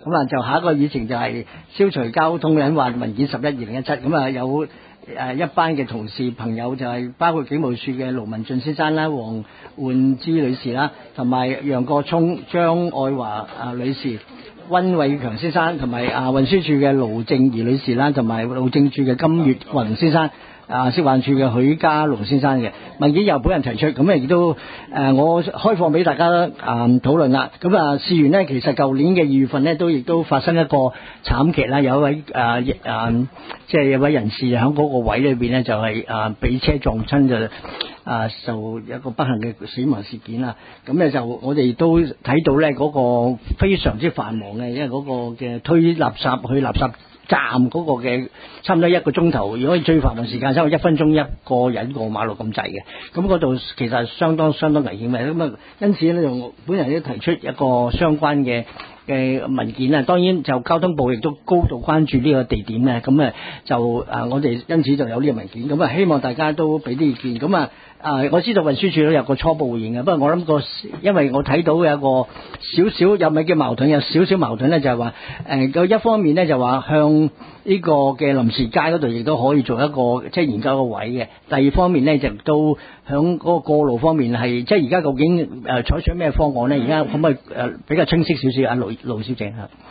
咁啊，就下一個議程就係消除交通隱患文件11/2017，咁啊有一班嘅同事朋友就係包括警務處嘅盧文俊先生啦、黃煥芝女士啦，同埋楊國聰、張愛華女士、溫偉強先生，同埋運輸處嘅盧正儀女士啦，同埋路政處嘅金月雲先生。食環署嘅許家龍先生嘅文件由本人提出，咁亦都我開放俾大家討論啦。咁事緣呢，其實舊年嘅2月份呢，亦都發生一個慘劇啦，有一位即係有位人士喺嗰個位裏邊呢，就係俾車撞親就受一個不幸嘅死亡事件啦。咁咧就我哋都睇到呢嗰個非常之繁忙嘅，因為嗰個嘅推垃圾去垃圾站嗰個嘅差唔多1個鐘頭，如果最繁忙時間差唔多1分鐘一個人過馬路咁滯嘅，咁嗰度其實相當危險嘅。咁因此咧，就本人都提出一個相關嘅文件啊。當然就交通部亦都高度關注呢個地點咧，咁就我哋因此就有呢個文件，咁希望大家都俾啲意見。咁我知道運輸署都有個初步回應嘅，不過我諗因為我睇到有個少少又咪叫矛盾，有少少矛盾咧，就係話一方面咧就話向呢個嘅臨時街嗰度亦都可以做一個即係研究個位嘅，第二方面咧就都響嗰個過路方面係即係而家究竟採取咩方案咧？而家可唔可以比較清晰少少？盧小姐嚇。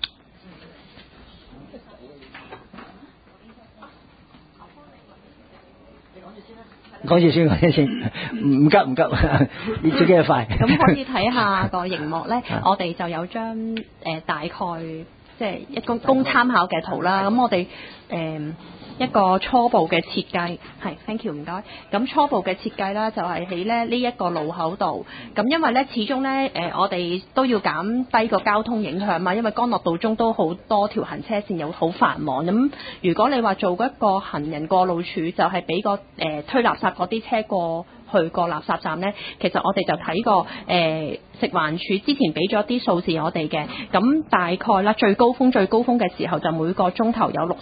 講住先，唔急，你自己係快。 咁可以睇下個熒幕咧，我哋就有張大概即係一個供參考嘅圖啦。咁我哋一個初步嘅設計係 ，thank you 唔該。咁初步嘅設計啦，就係喺咧呢一個路口度。咁因為咧，始終咧我哋都要減低個交通影響嘛。因為干諾道中都好多條行車線，又好繁忙。咁如果你話做一個行人過路處，就係俾個推垃圾嗰啲車過去個垃圾站咧，其實我哋就睇過食環署之前俾咗啲數字我哋嘅。咁大概啦，最高峰嘅時候就每個鐘頭有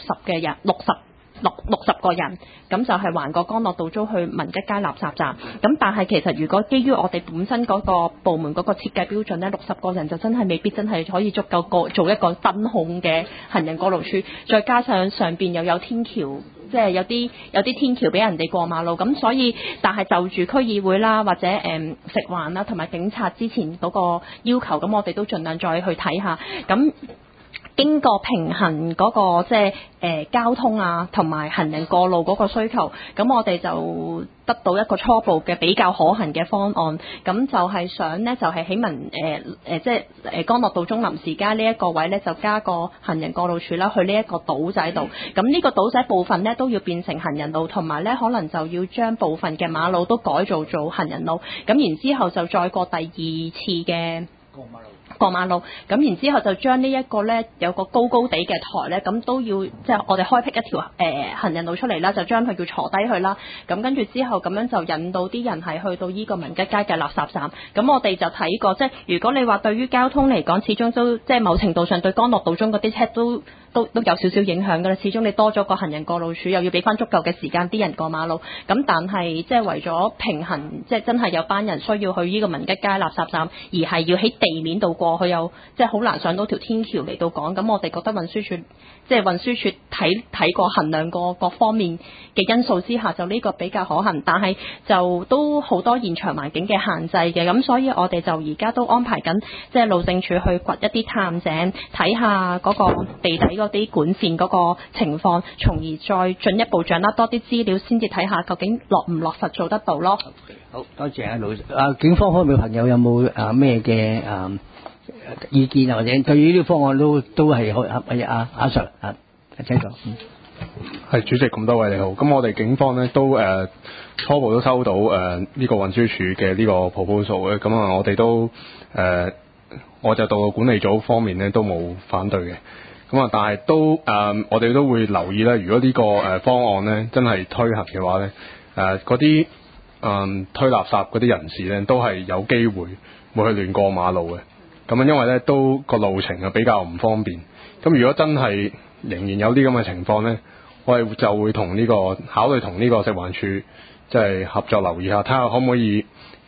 60個人，咁就係環過干諾道中去文吉街垃圾站。咁但係其實如果基於我哋本身嗰個部門嗰個設計標準呢，60個人就真係未必真係可以足夠做一個真控嘅行人過路處，再加上上邊又有天橋，即係有啲天橋俾人哋過馬路。咁所以但係就住區議會啦，或者食環啦同埋警察之前嗰個要求，咁我哋都盡量再去睇下。咁經過平衡嗰個即係交通啊，同埋行人過路嗰個需求，咁我哋就得到一個初步嘅比較可行嘅方案。咁就係想呢，就係起即係干諾道中臨時街呢一個位呢，就加個行人過路處啦，去呢一個島仔度。咁呢個島仔部分呢，都要變成行人路，同埋呢可能就要將部分嘅馬路都改造做行人路。咁然之後就再過第二次嘅過馬路，咁然之後就將呢一個呢，有個高地嘅台呢，咁都要即係我哋開闢一條行人路出嚟啦，就將佢叫坐低去啦。咁跟住之後咁樣就引導啲人係去到呢個文吉街嘅垃圾站。咁我哋就睇過，即係如果你話對於交通嚟講，始終都即係某程度上對干諾道中嗰啲車都有少少影響㗎啦。始終你多咗個行人過路處，又要俾翻足夠嘅時間啲人過馬路。咁但係即係為咗平衡，即係真係有班人需要去呢個文吉街垃圾站，而係要喺地面度過，佢又即係好難上到條天橋嚟到講。咁我哋覺得運輸署睇過衡量過各方面嘅因素之下，就呢個比較可行，但係就都好多現場環境嘅限制嘅。咁所以我哋就而家都安排緊，即係路政署去掘一啲探井，睇下嗰個地底嗰啲管線嗰個情況，從而再進一步掌握多啲資料，先至睇下究竟落唔落實做得到咯。 好多謝警方方面嘅朋友有冇咩嘅意見，或者對於呢個方案都係阿 Sir 請講。 係主席，咁多位你好。咁我哋警方呢都初步都收到呢個運輸署嘅呢個 proposal 嘅。咁我哋都我就到管理組方面呢都冇反對嘅。咁但係都我哋都會留意咧，如果呢個方案呢真係推行嘅話呢，嗰啲推垃圾嗰啲人士呢都係有機會會去亂過馬路嘅。咁因為呢都個路程比較唔方便。咁如果真係仍然有啲咁嘅情況呢，我哋就會考慮同呢個食環署即係合作留意下，睇下可唔可以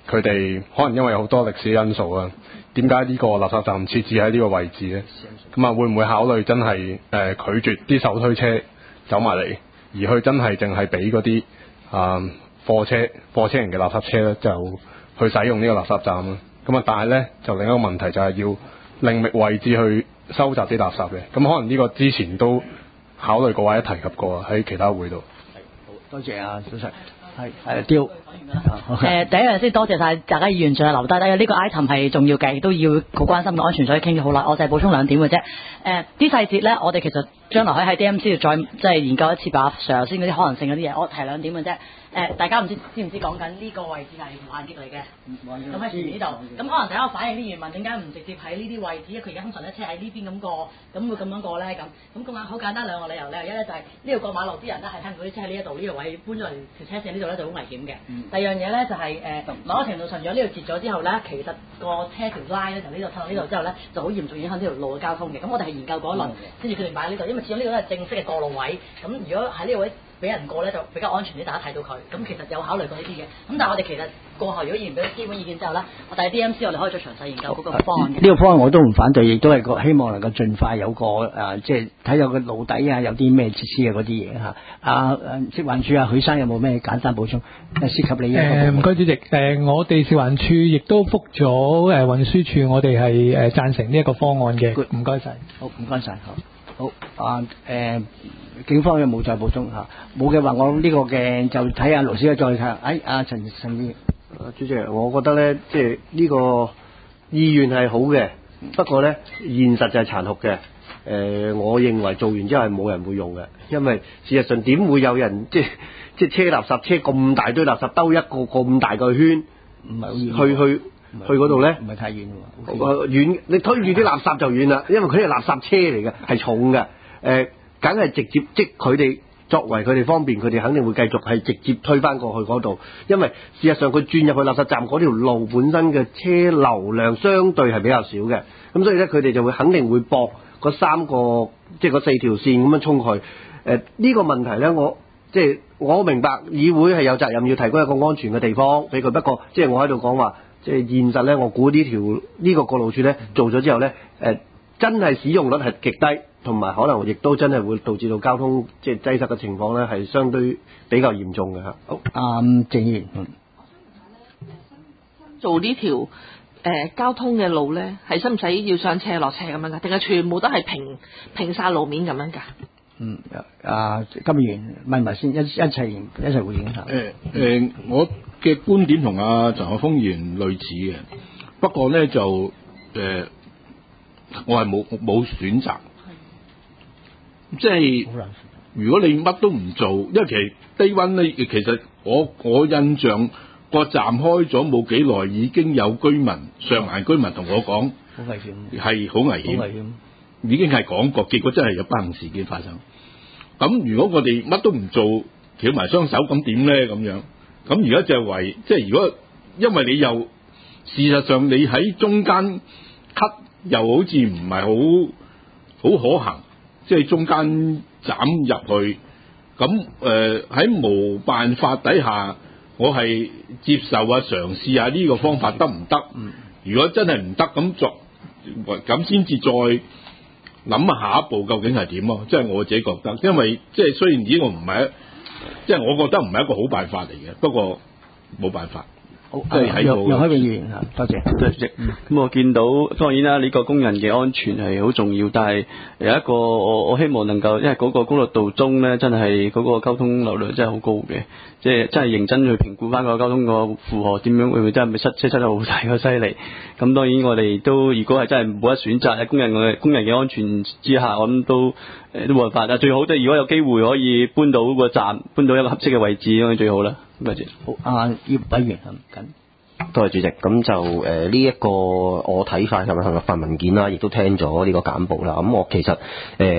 佢哋可能因為有好多歷史因素啊，點解呢個垃圾站設置喺呢個位置咧？咁啊，會唔會考慮真係拒絕啲手推車走埋嚟，而去真係淨係俾嗰啲貨車型嘅垃圾車咧，就去使用呢個垃圾站啦。咁啊，但係咧就另一個問題就係要另覓位置去收集啲垃圾嘅。咁可能呢個之前都考慮過或者提及過喺其他會度。 好多謝啊，小石。係雕。 第一樣先多謝晒大家議員仲係留低低，呢個 item 係重要嘅，亦都要好關心嘅安全，所以傾咗好耐。我就係補充2點嘅啫。啲細節咧，我哋其實將來可以喺 DMC 度再即係研究一次吧。Sir 先嗰啲可能性嗰啲嘢，我提2點嘅啫。大家知唔知講緊呢個位置係無限極嚟嘅？咁喺前面呢度，咁可能第一個反應啲議員問點解唔直接喺呢啲位置？因為佢而家通常咧車喺呢邊咁過，咁會咁樣過咧咁咁好簡單2個理由。理由一咧就係呢度過馬路啲人咧係聽到啲車喺呢一度呢個位搬咗嚟條車線呢度咧就好危險嘅。第二樣嘢咧就係某程度上，如果呢度截咗之後咧，其實個車條拉咧就呢度撐到呢度之後咧就好嚴重影響呢條路嘅交通嘅。咁我哋係研究過一輪先至決定擺喺呢度，因為始終呢度都係正式嘅過路位。咁如果喺呢個位俾人過咧就比較安全啲，大家睇到佢。咁其實有考慮過呢啲嘅。咁但係我哋其實過後如果議員俾基本意見之後咧，我哋 DMC 我哋可以再詳細研究嗰個方案嘅。 呢個方案我都唔反對，亦都係希望能夠盡快有個即係睇有個路底啊，有啲咩設施啊嗰啲嘢嚇。食環署許生有冇咩簡單補充？涉及你唔該主席。我哋食環署亦都覆咗運輸署，我哋係贊成呢一個方案嘅。唔該晒。 好，唔該晒。好警方有冇再補充嚇？冇嘅話，我呢個嘅就睇下盧小姐再睇。阿陳議員， 主席，我覺得咧，即係呢個意願係好嘅，不過咧現實就係殘酷嘅。我認為做完之後係冇人會用嘅，因為事實上點會有人即係車垃圾車咁大堆垃圾兜一個咁大個圈， 唔係好遠去嗰度咧？ 唔係太遠喎。 遠，你推住啲垃圾就遠啦，因為佢係垃圾車嚟嘅，係重嘅。梗係直接即佢哋作為佢哋方便，佢哋肯定會繼續係直接推返過去嗰度，因為事實上佢轉入去垃圾站嗰條路本身嘅車流量相對係比較少嘅，咁所以咧佢哋就會肯定會駁嗰3個即係嗰4條線咁樣衝去。呢個問題咧，我明白議會係有責任要提供一個安全嘅地方俾佢，不過即係我喺度講話，即係現實咧，我估呢個過路處咧做咗之後咧，真係使用率係極低。同埋可能亦都真係會導致到交通即係擠塞嘅情況咧，係相對比較嚴重嘅嚇。好， 鄭議員， 做呢條交通嘅路咧，係使唔使要上斜落斜咁樣㗎？定係全部都係平曬路面咁樣㗎？ 金議員問埋先，一齊回應下。 我嘅觀點同阿陳學鋒議員類似嘅，不過咧就我係冇選擇。即係如果你乜都唔做，因為其實低溫咧，其實我印象個站開咗冇幾耐，已經有居民上環居民同我講， 好危險， 係好危險，已經係講過，結果真係有不幸事件發生。咁如果我哋乜都唔做，翹埋雙手，咁點咧？咁樣咁而家就係即係如果因為你又事實上你喺中間 cut 又好似唔係好可行。即係中間斬入去，咁喺冇辦法底下，我係接受嘗試下呢個方法得唔得？如果真係唔得，咁先至再諗下一步究竟係點咯？即係我自己覺得，因為即係雖然呢個唔係，即係我覺得唔係一個好辦法嚟嘅，不過冇辦法。 好，楊海榮議員多謝。 主席。咁我見到當然啦，呢個工人嘅安全係好重要，但係有一個我希望能夠，因為嗰個公路道中咧，真係嗰個交通流量真係好高嘅，即係真係認真去評估翻個交通個負荷點樣，會唔會真係咪塞車塞得好大個犀利？咁當然我哋都如果係真係冇得選擇喺工人嘅安全之下，我諗都冇辦法啦。最好即係如果有機會可以搬到個站，搬到一個合適嘅位置咁最好啦。多謝。 好，葉委員多謝主席。咁就呢一個我睇法係咪份文件啦，亦都聽咗呢個簡報啦。咁我其實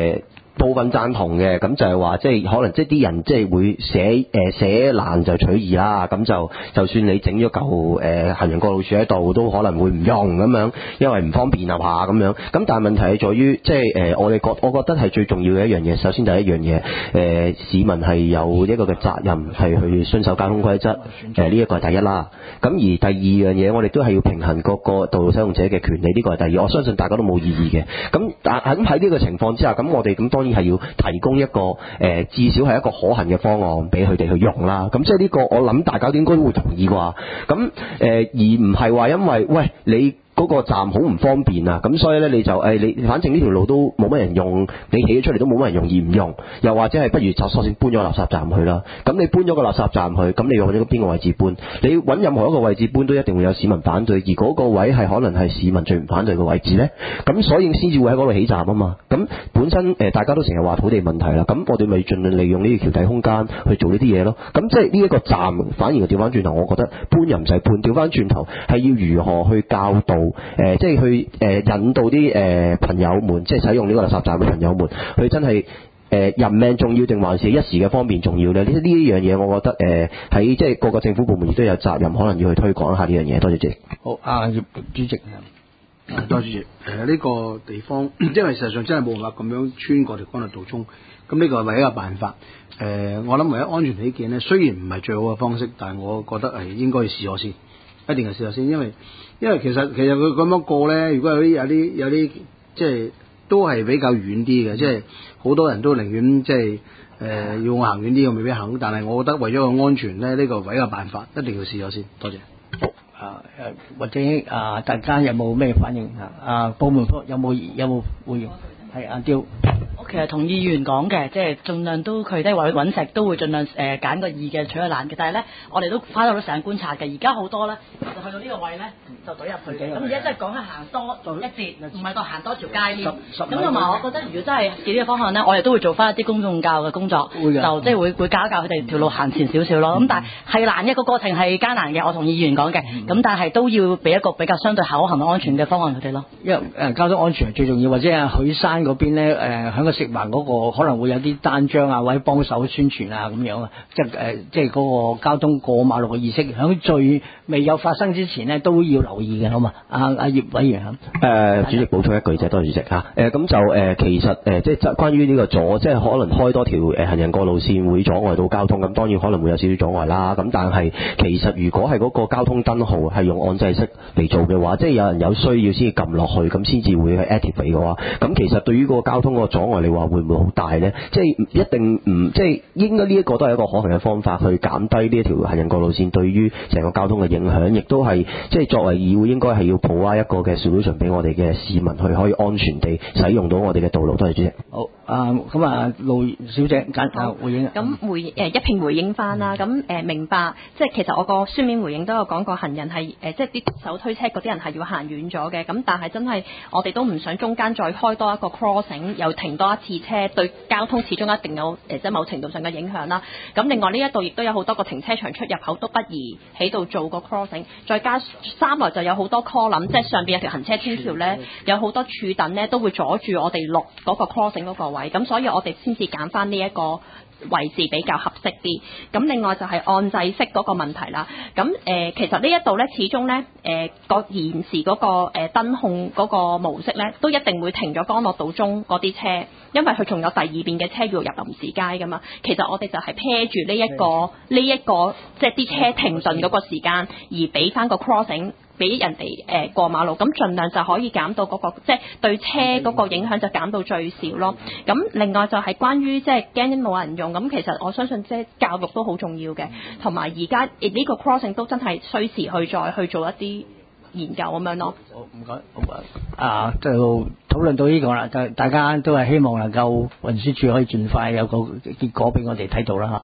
部分贊同嘅，咁就係話即係可能即係啲人即係會寫爛就取易啦，咁就算你整咗嚿行人過路處喺度，都可能會唔用咁樣，因為唔方便啊嘛咁樣。咁但係問題係在於即係我覺得係最重要嘅一樣嘢。首先第一樣嘢，市民係有一個嘅責任係去遵守交通規則，呢一個係第一啦。咁而第二樣嘢，我哋都係要平衡各個道路使用者嘅權利，呢個係第二。我相信大家都冇異議嘅。咁喺呢個情況之下，咁我哋咁當然係要提供一個至少係一個可行嘅方案俾佢哋去用啦。咁即係呢個我諗大家應該都會同意啩。咁而唔係話因為喂你嗰個站好唔方便啊，咁所以咧你就你反正呢條路都冇乜人用，你起咗出嚟都冇乜人用而唔用，又或者係不如就索性搬咗垃圾站去啦。咁你搬咗個垃圾站去，咁你用咗邊個位置搬？你揾任何一個位置搬都一定會有市民反對，而嗰個位係可能係市民最唔反對嘅位置呢。咁所以先至會喺嗰度起站啊嘛。咁本身大家都成日話土地問題啦，咁我哋咪盡量利用呢條橋底空間去做呢啲嘢咯。咁即係呢一個站反而調翻轉頭，我覺得搬又唔使搬，調翻轉頭係要如何去教導即係去引導啲朋友們，即係使用呢個垃圾站嘅朋友們，佢真係人命重要定還是一時嘅方便重要呢？呢樣嘢，我覺得喺即係各個政府部門亦都有責任，可能要去推廣一下呢樣嘢。多謝主席。 好，葉主席。多謝主席。呢個地方，因為事實上真係冇辦法咁樣穿過條干諾道中，咁呢個係唯一嘅辦法。我諗為咗安全起見呢，雖然唔係最好嘅方式，但係我覺得係應該要試咗先。一定係試下先，因為其實佢咁樣過咧，如果有啲即係都係比較遠啲嘅，即係好多人都寧願即係要我行遠啲，我未必行。但係我覺得為咗個安全咧，呢個唯一嘅辦法，一定要試咗先。多謝。好或者大家有冇咩反應部門有冇回應？係阿刁。 我其實同意議員講嘅，即係盡量都佢哋為揾食都會盡量揀個易嘅取個難嘅，但係咧我哋都花咗好多時間觀察嘅。而家好多咧就去到呢個位咧就懟入去嘅，咁而家真係講係行多一節，唔係個行多條街添。咁同埋我覺得如果真係試呢個方案咧，我哋都會做翻一啲公眾教嘅工作，就即係會教一教佢哋條路行前少少咯。咁但係難嘅個過程係艱難嘅，我同意議員講嘅。咁但係都要俾一個比較相對可行安全嘅方案佢哋咯。 因為交通安全係最重要，或者係許山嗰邊咧喺個食環嗰個可能會有啲單張啊，或者幫手宣傳啊咁樣啊，即係嗰個交通過馬路嘅意識，喺最未有發生之前呢，都要留意嘅，好嘛？阿葉委員主席補充一句啫，多謝主席嚇。咁就其實即係關於呢個即係可能開多條行人過路線會阻礙到交通，咁當然可能會有少少阻礙啦。咁但係其實如果係嗰個交通燈號係用按掣式嚟做嘅話，即係有人有需要先至撳落去，咁先至會去 activate 嘅話，咁其實對於個交通個阻礙，你話會唔會好大呢？即係一定唔即係應該呢一個都係一個可行嘅方法，去減低呢一條行人過路線對於成個交通嘅影響，亦都係即係作為議會應該係要provide一個嘅 solution 俾我哋嘅市民去可以安全地使用到我哋嘅道路。多謝主席。 好，咁盧小姐回應。 咁一併回應翻啦。咁明白，即係其實我個書面回應都有講過，行人係即係啲手推車嗰啲人係要行遠咗嘅。咁但係真係我哋都唔想中間再開多一個 crossing，又停多一次車，對交通始終一定有即係某程度上嘅影響啦。咁另外呢一度亦都有好多個停車場出入口都不宜喺度做個 crossing， 再加三來就有好多 column， 即係上邊有條行車天橋咧，有好多柱躉咧都會阻住我哋落嗰個 crossing 嗰個位，咁所以我哋先至揀翻呢一個位置比較合適啲。咁另外就係按掣式嗰個問題啦。咁其實呢一度咧，始終咧個現時嗰個燈控嗰個模式咧，都一定會停咗干諾道中嗰啲車，因為佢仲有第二邊嘅車要入臨時街噶嘛。其實我哋就係 pair 住呢一個即係啲車停頓嗰個時間，而俾翻個 crossing。俾人哋過馬路，咁盡量就可以減到嗰個即係對車嗰個影響就減到最少咯。咁另外就係關於即係驚冇人用，咁其實我相信即係教育都好重要嘅，同埋而家呢個 crossing 都真係需時再去做一啲研究咁樣咯。好，唔該。 就討論到呢個啦，就大家都係希望能夠運輸署可以盡快有個結果俾我哋睇到啦嚇。